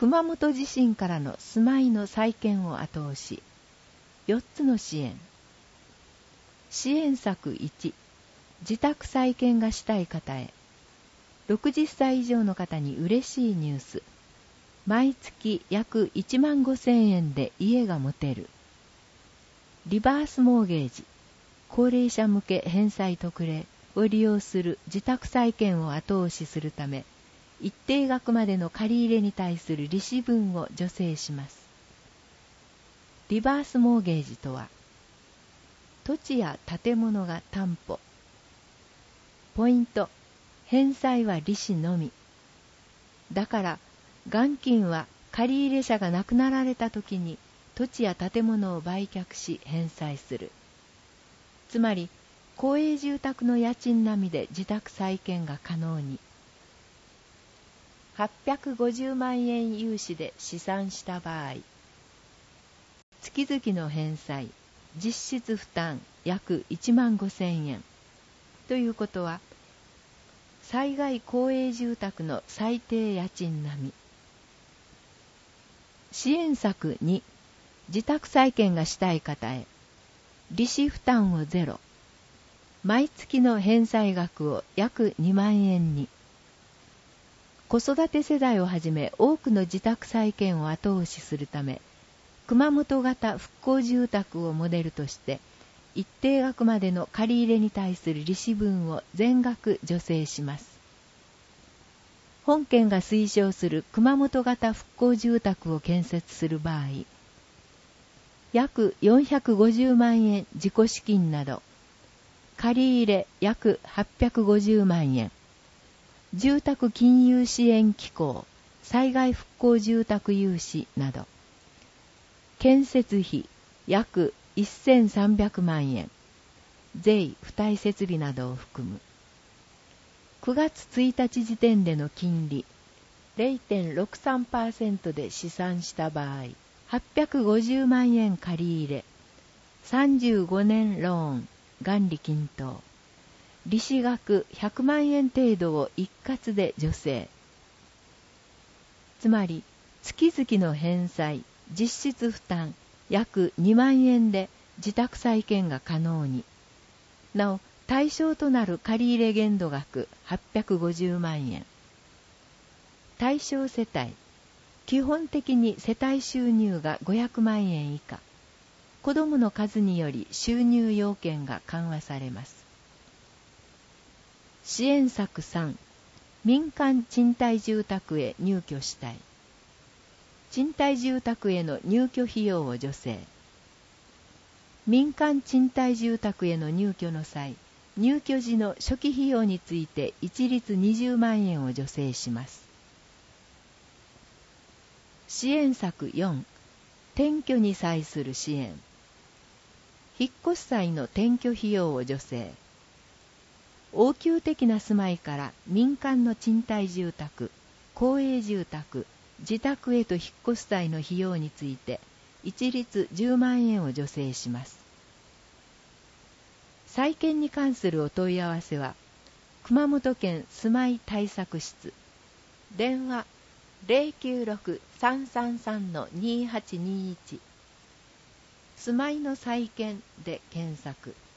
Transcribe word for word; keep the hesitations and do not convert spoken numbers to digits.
熊本地震からの住まいの再建を後押し。よっつの支援。支援策いち、自宅再建がしたい方へ。ろくじゅっさい以上の方に嬉しいニュース。毎月約いちまんごせんえんで家が持てる。リバースモーゲージ、高齢者向け返済特例を利用する自宅再建を後押しするため、一定額までの借り入れに対する利子分を助成します。リバースモーゲージとは、土地や建物が担保。ポイント、返済は利子のみ。だから、元金は借入者が亡くなられた時に土地や建物を売却し返済する。つまり、公営住宅の家賃並みで自宅再建が可能に。はっぴゃくごじゅうまんえん融資で試算した場合、月々の返済、実質負担約いちまんごせんえん。ということは、災害公営住宅の最低家賃並み。支援策に、自宅再建がしたい方へ、利子負担をゼロ。毎月の返済額を約にまんえんに。子育て世代をはじめ多くの自宅再建を後押しするため、熊本型復興住宅をモデルとして、一定額までの借り入れに対する利子分を全額助成します。本件が推奨する熊本型復興住宅を建設する場合、約よんひゃくごじゅうまんえん自己資金など、借り入れ約はっぴゃくごじゅうまんえん、住宅金融支援機構、災害復興住宅融資など、建設費約せんさんびゃくまんえん、税、付帯設備などを含む。くがつついたち時点での金利 れいてんろくさんパーセント で試算した場合、はっぴゃくごじゅうまんえん借り入れ、さんじゅうごねんローン、元利均等、利子額ひゃくまんえん程度を一括で助成。つまり、月々の返済、実質負担約にまんえんで自宅再建が可能に。なお、対象となる借入限度額はっぴゃくごじゅうまんえん。対象世帯、基本的に世帯収入がごひゃくまんえん以下。子どもの数により収入要件が緩和されます。支援策さん、民間賃貸住宅へ入居したい。賃貸住宅への入居費用を助成。民間賃貸住宅への入居の際、入居時の初期費用について一律にじゅうまんえんを助成します。支援策よん、転居に際する支援。引っ越し際の転居費用を助成。応急的な住まいから民間の賃貸住宅、公営住宅、自宅へと引っ越す際の費用について一律じゅうまんえんを助成します。再建に関するお問い合わせは、熊本県住まい対策室、電話 ゼロきゅうろく さんさんさん にはちにいち、住まいの再建で検索。